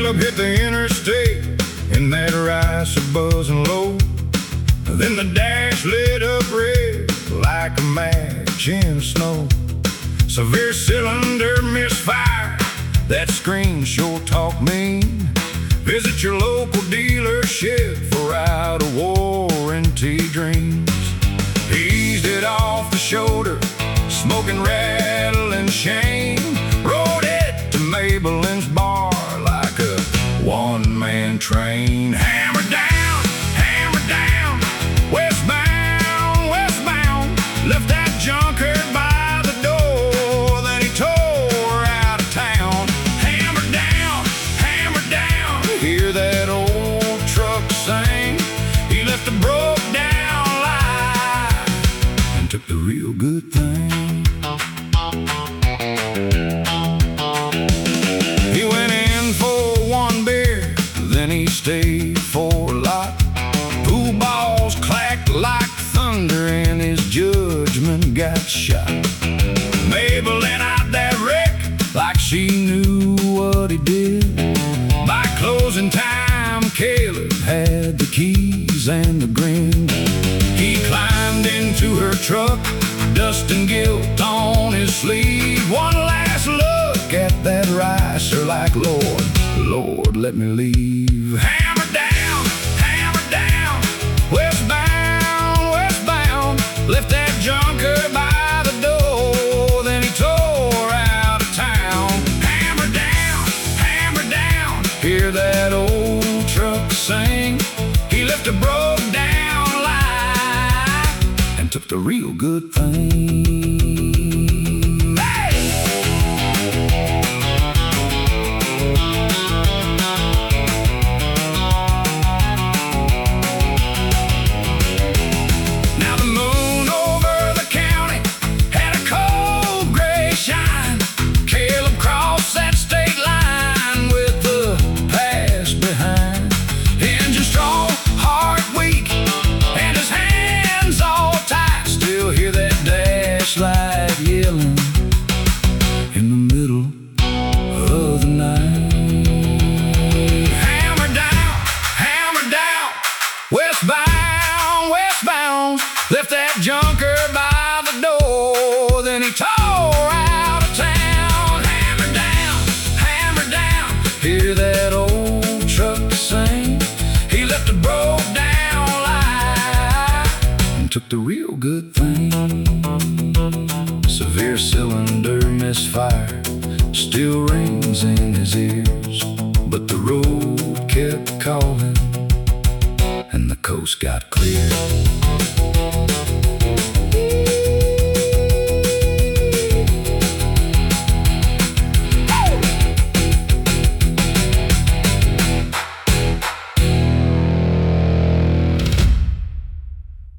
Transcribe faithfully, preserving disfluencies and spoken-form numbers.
Caleb hit the interstate in that rice a buzzing low. Then the dash lit up red like a match in snow. Severe cylinder misfire, that screen sure talk mean. Visit your local dealership for out of warranty dreams. Eased it off the shoulder, smoking, rattling shame. Rode it to Maybelline's bar like a one-man train. Hammer down, hammer down, westbound, westbound. Left that junker by the door, then he tore out of town. Hammer down, hammer down, hear that old truck sing. He left a broke down life and took the real good thing. He went in for one beer, then he stayed for a lot. Pool balls clacked like thunder and his judgment got shot. Maybelline out that wreck like she knew what he did. By closing time, Caleb had the keys and the grin. He climbed into her truck, dust and guilt on his sleeve. One last look at that ricer like, Lord, Lord, let me leave. Hammer down, hammer down, westbound, westbound. Left that junker by the door, then he tore out of town. Hammer down, hammer down, hear that old truck sing. He left a broke down life and took the real good thing. Like yelling in the middle of the night. Hammer down, hammer down, westbound, westbound. Left that junker by the door, then he tore out of town. Hammer down, hammer down, hear that old truck sing. He left a broke down life and took the real good thing. Severe cylinder misfire still rings in his ears, but the road kept calling and the coast got clear.